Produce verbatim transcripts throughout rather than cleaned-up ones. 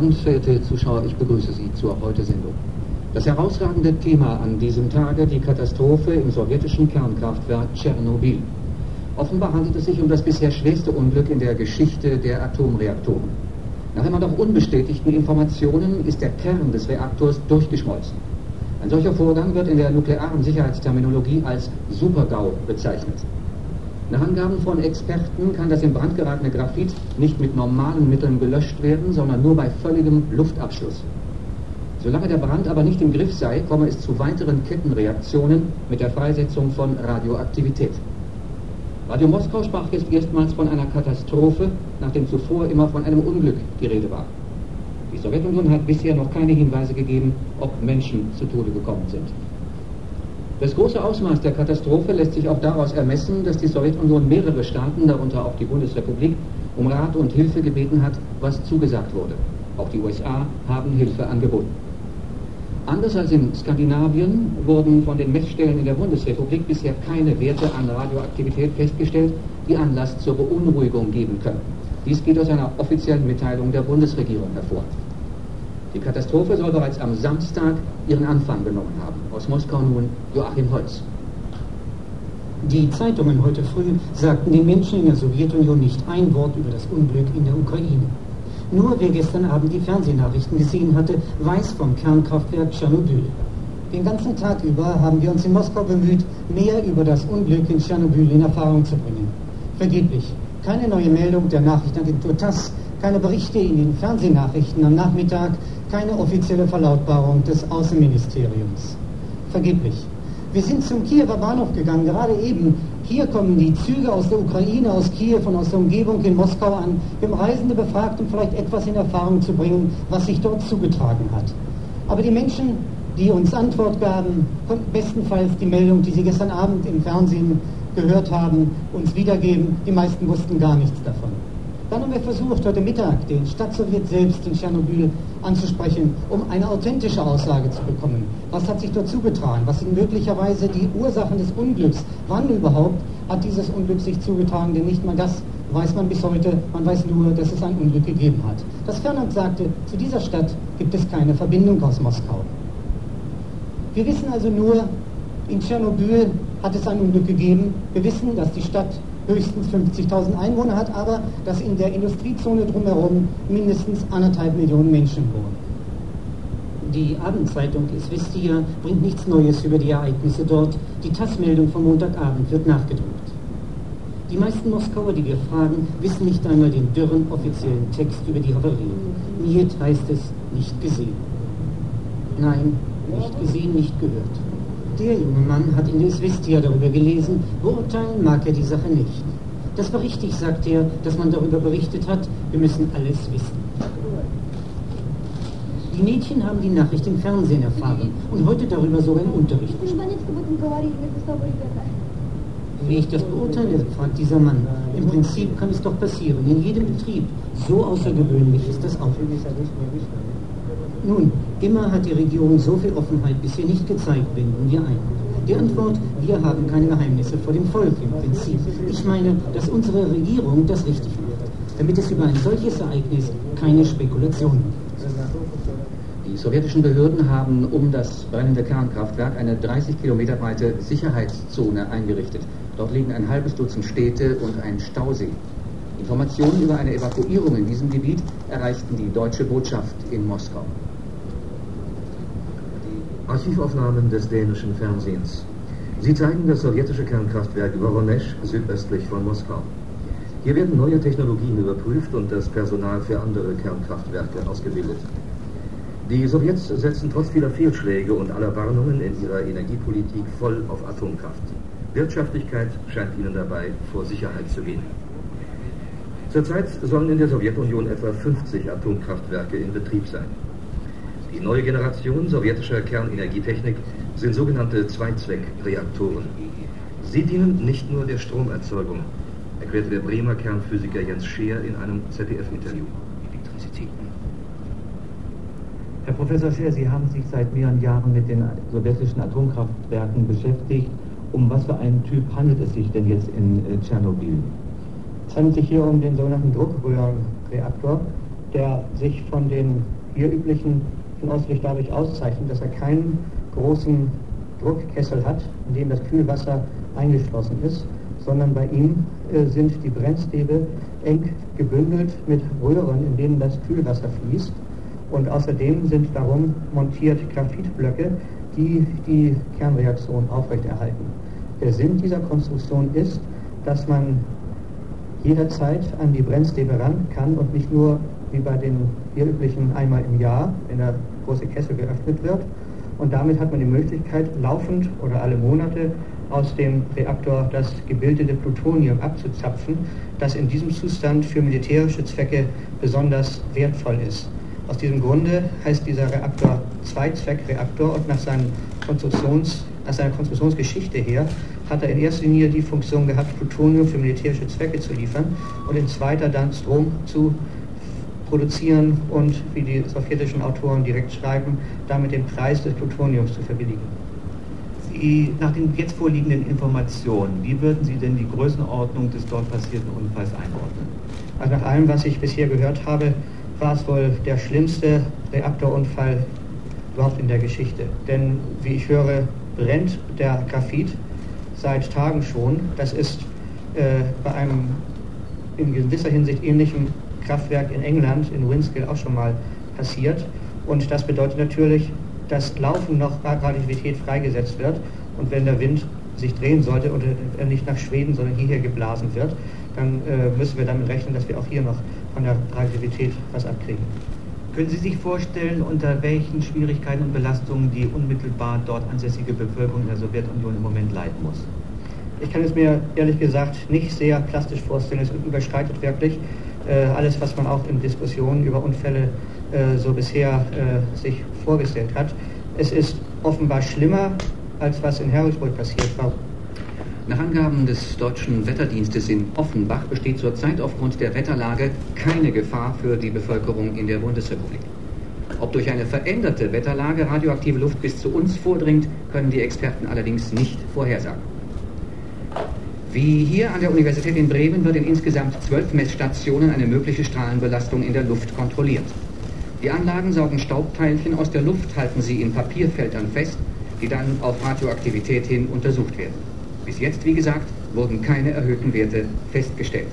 Abend, verehrte Zuschauer, ich begrüße Sie zur Heute-Sendung. Das herausragende Thema an diesem Tage, die Katastrophe im sowjetischen Kernkraftwerk Tschernobyl. Offenbar handelt es sich um das bisher schwerste Unglück in der Geschichte der Atomreaktoren. Nach immer noch unbestätigten Informationen ist der Kern des Reaktors durchgeschmolzen. Ein solcher Vorgang wird in der nuklearen Sicherheitsterminologie als Super-GAU bezeichnet. Nach Angaben von Experten kann das in Brand geratene Graphit nicht mit normalen Mitteln gelöscht werden, sondern nur bei völligem Luftabschluss. Solange der Brand aber nicht im Griff sei, komme es zu weiteren Kettenreaktionen mit der Freisetzung von Radioaktivität. Radio Moskau sprach jetzt erstmals von einer Katastrophe, nachdem zuvor immer von einem Unglück die Rede war. Die Sowjetunion hat bisher noch keine Hinweise gegeben, ob Menschen zu Tode gekommen sind. Das große Ausmaß der Katastrophe lässt sich auch daraus ermessen, dass die Sowjetunion mehrere Staaten, darunter auch die Bundesrepublik, um Rat und Hilfe gebeten hat, was zugesagt wurde. Auch die U S A haben Hilfe angeboten. Anders als in Skandinavien wurden von den Messstellen in der Bundesrepublik bisher keine Werte an Radioaktivität festgestellt, die Anlass zur Beunruhigung geben können. Dies geht aus einer offiziellen Mitteilung der Bundesregierung hervor. Die Katastrophe soll bereits am Samstag ihren Anfang genommen haben. Aus Moskau nun Joachim Holz. Die Zeitungen heute früh sagten den Menschen in der Sowjetunion nicht ein Wort über das Unglück in der Ukraine. Nur wer gestern Abend die Fernsehnachrichten gesehen hatte, weiß vom Kernkraftwerk Tschernobyl. Den ganzen Tag über haben wir uns in Moskau bemüht, mehr über das Unglück in Tschernobyl in Erfahrung zu bringen. Vergeblich. Keine neue Meldung der Nachrichtenagentur TASS, keine Berichte in den Fernsehnachrichten am Nachmittag, keine offizielle Verlautbarung des Außenministeriums. Vergeblich. Wir sind zum Kiewer Bahnhof gegangen, gerade eben. Hier kommen die Züge aus der Ukraine, aus Kiew und aus der Umgebung in Moskau an. Wir haben Reisende befragt, um vielleicht etwas in Erfahrung zu bringen, was sich dort zugetragen hat. Aber die Menschen, die uns Antwort gaben, konnten bestenfalls die Meldung, die sie gestern Abend im Fernsehen gehört haben, uns wiedergeben. Die meisten wussten gar nichts davon. Dann haben wir versucht, heute Mittag den Stadtsowjet selbst in Tschernobyl anzusprechen, um eine authentische Aussage zu bekommen. Was hat sich dort zugetragen? Was sind möglicherweise die Ursachen des Unglücks? Wann überhaupt hat dieses Unglück sich zugetragen? Denn nicht mal das weiß man bis heute. Man weiß nur, dass es ein Unglück gegeben hat. Das Fernsehen sagte, zu dieser Stadt gibt es keine Verbindung aus Moskau. Wir wissen also nur, in Tschernobyl hat es ein Unglück gegeben. Wir wissen, dass die Stadt höchstens fünfzigtausend Einwohner hat, aber dass in der Industriezone drumherum mindestens anderthalb Millionen Menschen wohnen. Die Abendzeitung Izvestia bringt nichts Neues über die Ereignisse dort. Die TASS-Meldung vom Montagabend wird nachgedruckt. Die meisten Moskauer, die wir fragen, wissen nicht einmal den dürren offiziellen Text über die Havarie. Niet heißt es nicht gesehen. Nein, nicht gesehen, nicht gehört. Der junge Mann hat in der Izvestia darüber gelesen, beurteilen mag er die Sache nicht. Das war richtig, sagt er, dass man darüber berichtet hat, wir müssen alles wissen. Die Mädchen haben die Nachricht im Fernsehen erfahren und heute darüber sogar im Unterricht gesprochen. Wie ich das beurteile, fragt dieser Mann. Im Prinzip kann es doch passieren, in jedem Betrieb. So außergewöhnlich ist das auch nicht. Nun, immer hat die Regierung so viel Offenheit bisher nicht gezeigt, wenden wir ein. Die Antwort, wir haben keine Geheimnisse vor dem Volk im Prinzip. Ich meine, dass unsere Regierung das richtig macht, damit es über ein solches Ereignis keine Spekulation gibt. Die sowjetischen Behörden haben um das brennende Kernkraftwerk eine dreißig Kilometer breite Sicherheitszone eingerichtet. Dort liegen ein halbes Dutzend Städte und ein Stausee. Informationen über eine Evakuierung in diesem Gebiet erreichten die deutsche Botschaft in Moskau. Archivaufnahmen des dänischen Fernsehens. Sie zeigen das sowjetische Kernkraftwerk Voronezh südöstlich von Moskau. Hier werden neue Technologien überprüft und das Personal für andere Kernkraftwerke ausgebildet. Die Sowjets setzen trotz vieler Fehlschläge und aller Warnungen in ihrer Energiepolitik voll auf Atomkraft. Wirtschaftlichkeit scheint ihnen dabei vor Sicherheit zu gehen. Zurzeit sollen in der Sowjetunion etwa fünfzig Atomkraftwerke in Betrieb sein. Die neue Generation sowjetischer Kernenergietechnik sind sogenannte Zweizweckreaktoren. Sie dienen nicht nur der Stromerzeugung, erklärte der Bremer Kernphysiker Jens Scheer in einem Z D F-Interview. Elektrizität. Herr Professor Scheer, Sie haben sich seit mehreren Jahren mit den sowjetischen Atomkraftwerken beschäftigt. Um was für einen Typ handelt es sich denn jetzt in äh, Tschernobyl? Es handelt sich hier um den sogenannten Druckröhrenreaktor, der sich von den Bier üblichen von Austerlitz dadurch auszeichnet, dass er keinen großen Druckkessel hat, in dem das Kühlwasser eingeschlossen ist, sondern bei ihm äh, sind die Brennstäbe eng gebündelt mit Röhren, in denen das Kühlwasser fließt. Und außerdem sind darum montiert Graphitblöcke, die die Kernreaktion aufrechterhalten. Der Sinn dieser Konstruktion ist, dass man jederzeit an die Brennstäbe ran kann und nicht nur wie bei den hier üblichen einmal im Jahr, wenn der große Kessel geöffnet wird. Und damit hat man die Möglichkeit, laufend oder alle Monate aus dem Reaktor das gebildete Plutonium abzuzapfen, das in diesem Zustand für militärische Zwecke besonders wertvoll ist. Aus diesem Grunde heißt dieser Reaktor Zweizweckreaktor und nach, seinen Konstruktions, nach seiner Konstruktionsgeschichte her hat er in erster Linie die Funktion gehabt, Plutonium für militärische Zwecke zu liefern und in zweiter dann Strom zu produzieren und, wie die sowjetischen Autoren direkt schreiben, damit den Preis des Plutoniums zu verbilligen. Sie, nach den jetzt vorliegenden Informationen, wie würden Sie denn die Größenordnung des dort passierten Unfalls einordnen? Also nach allem, was ich bisher gehört habe, war es wohl der schlimmste Reaktorunfall überhaupt in der Geschichte. Denn, wie ich höre, brennt der Graphit seit Tagen schon. Das ist äh, bei einem in gewisser Hinsicht ähnlichen Kraftwerk in England, in Winskill, auch schon mal passiert. Und das bedeutet natürlich, dass laufend noch Radioaktivität freigesetzt wird. Und wenn der Wind sich drehen sollte und er nicht nach Schweden, sondern hierher geblasen wird, dann äh, müssen wir damit rechnen, dass wir auch hier noch von der Radioaktivität was abkriegen. Können Sie sich vorstellen, unter welchen Schwierigkeiten und Belastungen die unmittelbar dort ansässige Bevölkerung in der Sowjetunion im Moment leiden muss? Ich kann es mir ehrlich gesagt nicht sehr plastisch vorstellen. Es überschreitet wirklich äh, alles, was man auch in Diskussionen über Unfälle äh, so bisher äh, sich vorgestellt hat. Es ist offenbar schlimmer, als was in Harrisburg passiert war. Nach Angaben des deutschen Wetterdienstes in Offenbach besteht zurzeit aufgrund der Wetterlage keine Gefahr für die Bevölkerung in der Bundesrepublik. Ob durch eine veränderte Wetterlage radioaktive Luft bis zu uns vordringt, können die Experten allerdings nicht vorhersagen. Wie hier an der Universität in Bremen wird in insgesamt zwölf Messstationen eine mögliche Strahlenbelastung in der Luft kontrolliert. Die Anlagen saugen Staubteilchen aus der Luft, halten sie in Papierfeldern fest, die dann auf Radioaktivität hin untersucht werden. Bis jetzt, wie gesagt, wurden keine erhöhten Werte festgestellt.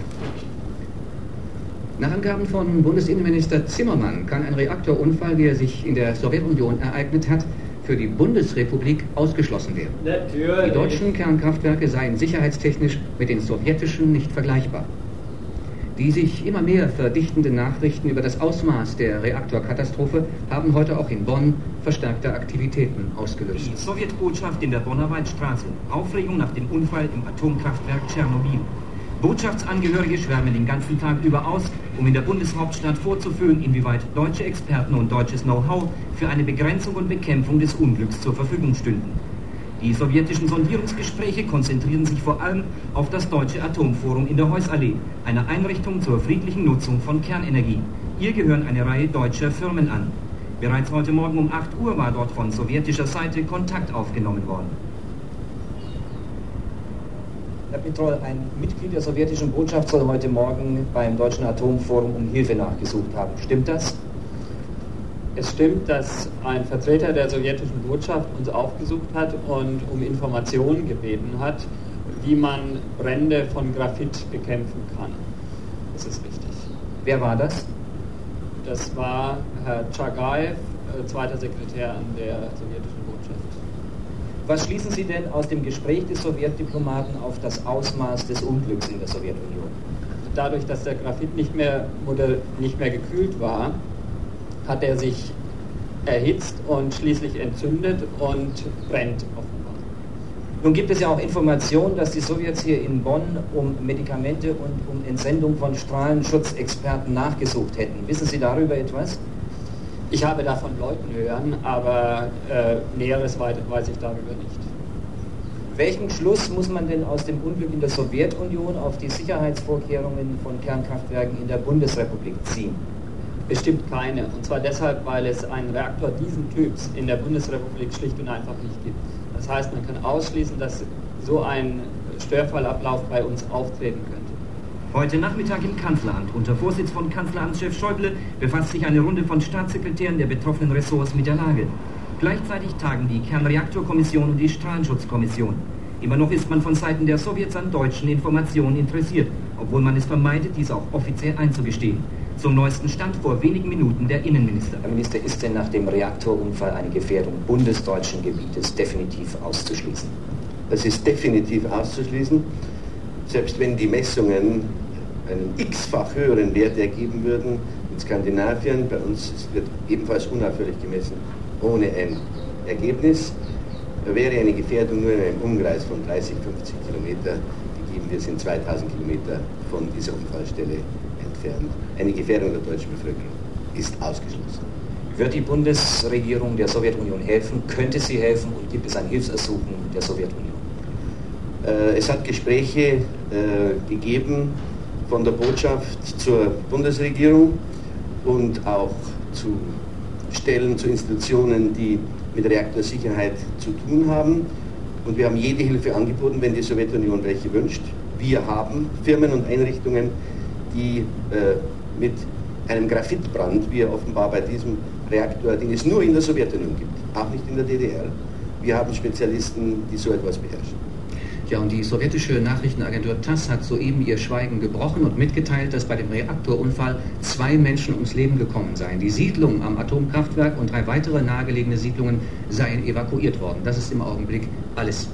Nach Angaben von Bundesinnenminister Zimmermann kann ein Reaktorunfall, wie er sich in der Sowjetunion ereignet hat, für die Bundesrepublik ausgeschlossen werden. Natürlich. Die deutschen Kernkraftwerke seien sicherheitstechnisch mit den sowjetischen nicht vergleichbar. Die sich immer mehr verdichtenden Nachrichten über das Ausmaß der Reaktorkatastrophe haben heute auch in Bonn verstärkte Aktivitäten ausgelöst. Die Sowjetbotschaft in der Bonner Waldstraße. Aufregung nach dem Unfall im Atomkraftwerk Tschernobyl. Botschaftsangehörige schwärmen den ganzen Tag über aus, um in der Bundeshauptstadt vorzuführen, inwieweit deutsche Experten und deutsches Know-how für eine Begrenzung und Bekämpfung des Unglücks zur Verfügung stünden. Die sowjetischen Sondierungsgespräche konzentrieren sich vor allem auf das Deutsche Atomforum in der Heussallee, einer Einrichtung zur friedlichen Nutzung von Kernenergie. Hier gehören eine Reihe deutscher Firmen an. Bereits heute Morgen um acht Uhr war dort von sowjetischer Seite Kontakt aufgenommen worden. Herr Petrol, ein Mitglied der sowjetischen Botschaft soll heute Morgen beim Deutschen Atomforum um Hilfe nachgesucht haben. Stimmt das? Es stimmt, dass ein Vertreter der sowjetischen Botschaft uns aufgesucht hat und um Informationen gebeten hat, wie man Brände von Graphit bekämpfen kann. Das ist richtig. Wer war das? Das war Herr Tschagajew, zweiter Sekretär an der sowjetischen Botschaft. Was schließen Sie denn aus dem Gespräch des Sowjetdiplomaten auf das Ausmaß des Unglücks in der Sowjetunion? Dadurch, dass der Graphit nicht mehr, nicht mehr gekühlt war, hat er sich erhitzt und schließlich entzündet und brennt offenbar. Nun gibt es ja auch Informationen, dass die Sowjets hier in Bonn um Medikamente und um Entsendung von Strahlenschutzexperten nachgesucht hätten. Wissen Sie darüber etwas? Ich habe davon Leuten hören, aber äh, Näheres weiß ich darüber nicht. Welchen Schluss muss man denn aus dem Unglück in der Sowjetunion auf die Sicherheitsvorkehrungen von Kernkraftwerken in der Bundesrepublik ziehen? Bestimmt keine. Und zwar deshalb, weil es einen Reaktor diesen Typs in der Bundesrepublik schlicht und einfach nicht gibt. Das heißt, man kann ausschließen, dass so ein Störfallablauf bei uns auftreten könnte. Heute Nachmittag im Kanzleramt. Unter Vorsitz von Kanzleramtschef Schäuble befasst sich eine Runde von Staatssekretären der betroffenen Ressorts mit der Lage. Gleichzeitig tagen die Kernreaktorkommission und die Strahlenschutzkommission. Immer noch ist man von Seiten der Sowjets an deutschen Informationen interessiert, obwohl man es vermeidet, dies auch offiziell einzugestehen. Zum neuesten Stand vor wenigen Minuten der Innenminister. Herr Minister, ist denn nach dem Reaktorunfall eine Gefährdung bundesdeutschen Gebietes definitiv auszuschließen? Das ist definitiv auszuschließen. Selbst wenn die Messungen einen x-fach höheren Wert ergeben würden in Skandinavien, bei uns wird ebenfalls unaufhörlich gemessen, ohne ein Ergebnis, wäre eine Gefährdung nur in einem Umkreis von dreißig, fünfzig Kilometer gegeben. Wir sind zweitausend Kilometer von dieser Unfallstelle entfernt. Eine Gefährdung der deutschen Bevölkerung ist ausgeschlossen. Wird die Bundesregierung der Sowjetunion helfen? Könnte sie helfen? Und gibt es ein Hilfsersuchen der Sowjetunion? Äh, es hat Gespräche äh, gegeben von der Botschaft zur Bundesregierung und auch zu Stellen, zu Institutionen, die mit Reaktorsicherheit zu tun haben. Und wir haben jede Hilfe angeboten, wenn die Sowjetunion welche wünscht. Wir haben Firmen und Einrichtungen, die äh, mit einem Graphitbrand, wie er offenbar bei diesem Reaktor, den es nur in der Sowjetunion gibt, auch nicht in der D D R. Wir haben Spezialisten, die so etwas beherrschen. Ja, und die sowjetische Nachrichtenagentur TASS hat soeben ihr Schweigen gebrochen und mitgeteilt, dass bei dem Reaktorunfall zwei Menschen ums Leben gekommen seien. Die Siedlung am Atomkraftwerk und drei weitere nahegelegene Siedlungen seien evakuiert worden. Das ist im Augenblick alles.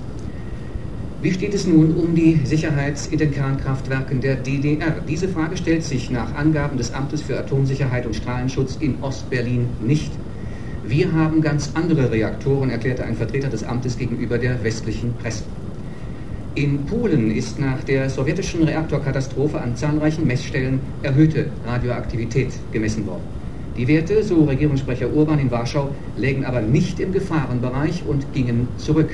Wie steht es nun um die Sicherheit in den Kernkraftwerken der D D R? Diese Frage stellt sich nach Angaben des Amtes für Atomsicherheit und Strahlenschutz in Ostberlin nicht. Wir haben ganz andere Reaktoren, erklärte ein Vertreter des Amtes gegenüber der westlichen Presse. In Polen ist nach der sowjetischen Reaktorkatastrophe an zahlreichen Messstellen erhöhte Radioaktivität gemessen worden. Die Werte, so Regierungssprecher Urban in Warschau, lägen aber nicht im Gefahrenbereich und gingen zurück.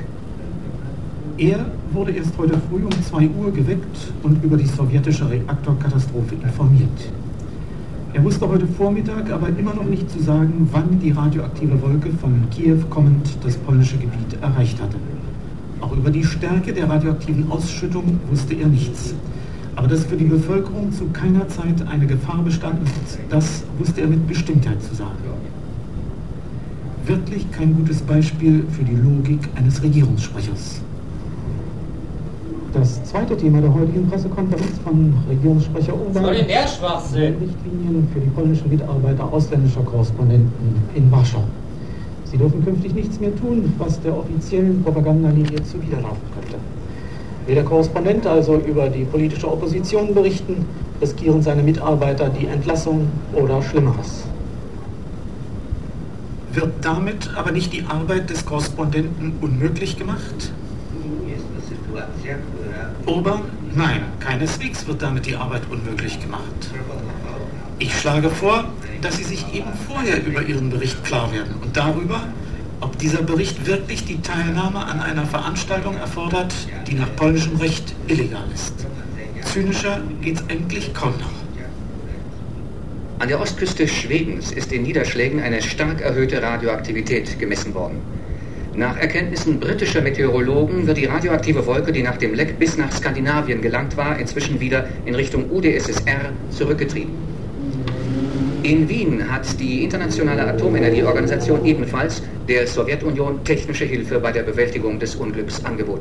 Er wurde erst heute früh um zwei Uhr geweckt und über die sowjetische Reaktorkatastrophe informiert. Er wusste heute Vormittag aber immer noch nicht zu sagen, wann die radioaktive Wolke von Kiew kommend das polnische Gebiet erreicht hatte. Auch über die Stärke der radioaktiven Ausschüttung wusste er nichts. Aber dass für die Bevölkerung zu keiner Zeit eine Gefahr bestanden hat, das wusste er mit Bestimmtheit zu sagen. Wirklich kein gutes Beispiel für die Logik eines Regierungssprechers. Das zweite Thema der heutigen Pressekonferenz von Regierungssprecher Urban sind Richtlinien für die polnischen Mitarbeiter ausländischer Korrespondenten in Warschau. Sie dürfen künftig nichts mehr tun, was der offiziellen Propagandalinie zuwiderlaufen könnte. Will der Korrespondent also über die politische Opposition berichten, riskieren seine Mitarbeiter die Entlassung oder Schlimmeres. Wird damit aber nicht die Arbeit des Korrespondenten unmöglich gemacht? Urban? Nein, keineswegs wird damit die Arbeit unmöglich gemacht. Ich schlage vor, dass Sie sich eben vorher über Ihren Bericht klar werden und darüber, ob dieser Bericht wirklich die Teilnahme an einer Veranstaltung erfordert, die nach polnischem Recht illegal ist. Zynischer geht's eigentlich kaum noch. An der Ostküste Schwedens ist in Niederschlägen eine stark erhöhte Radioaktivität gemessen worden. Nach Erkenntnissen britischer Meteorologen wird die radioaktive Wolke, die nach dem Leck bis nach Skandinavien gelangt war, inzwischen wieder in Richtung U d S S R zurückgetrieben. In Wien hat die Internationale Atomenergieorganisation ebenfalls der Sowjetunion technische Hilfe bei der Bewältigung des Unglücks angeboten.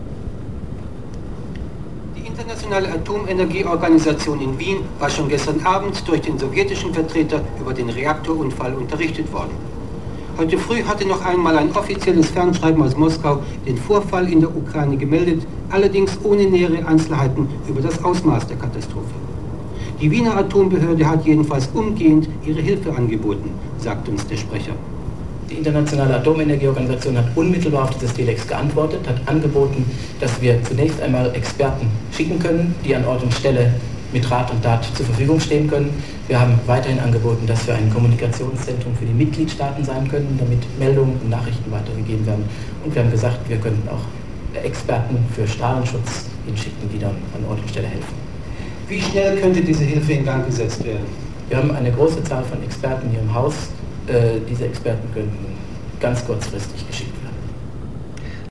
Die Internationale Atomenergieorganisation in Wien war schon gestern Abend durch den sowjetischen Vertreter über den Reaktorunfall unterrichtet worden. Heute früh hatte noch einmal ein offizielles Fernschreiben aus Moskau den Vorfall in der Ukraine gemeldet, allerdings ohne nähere Einzelheiten über das Ausmaß der Katastrophe. Die Wiener Atombehörde hat jedenfalls umgehend ihre Hilfe angeboten, sagt uns der Sprecher. Die Internationale Atomenergieorganisation hat unmittelbar auf dieses Telex geantwortet, hat angeboten, dass wir zunächst einmal Experten schicken können, die an Ort und Stelle mit Rat und Tat zur Verfügung stehen können. Wir haben weiterhin angeboten, dass wir ein Kommunikationszentrum für die Mitgliedstaaten sein können, damit Meldungen und Nachrichten weitergegeben werden. Und wir haben gesagt, wir könnten auch Experten für Strahlenschutz hinschicken, die dann an Ort und Stelle helfen. Wie schnell könnte diese Hilfe in Gang gesetzt werden? Wir haben eine große Zahl von Experten hier im Haus. Äh, diese Experten könnten ganz kurzfristig geschickt werden.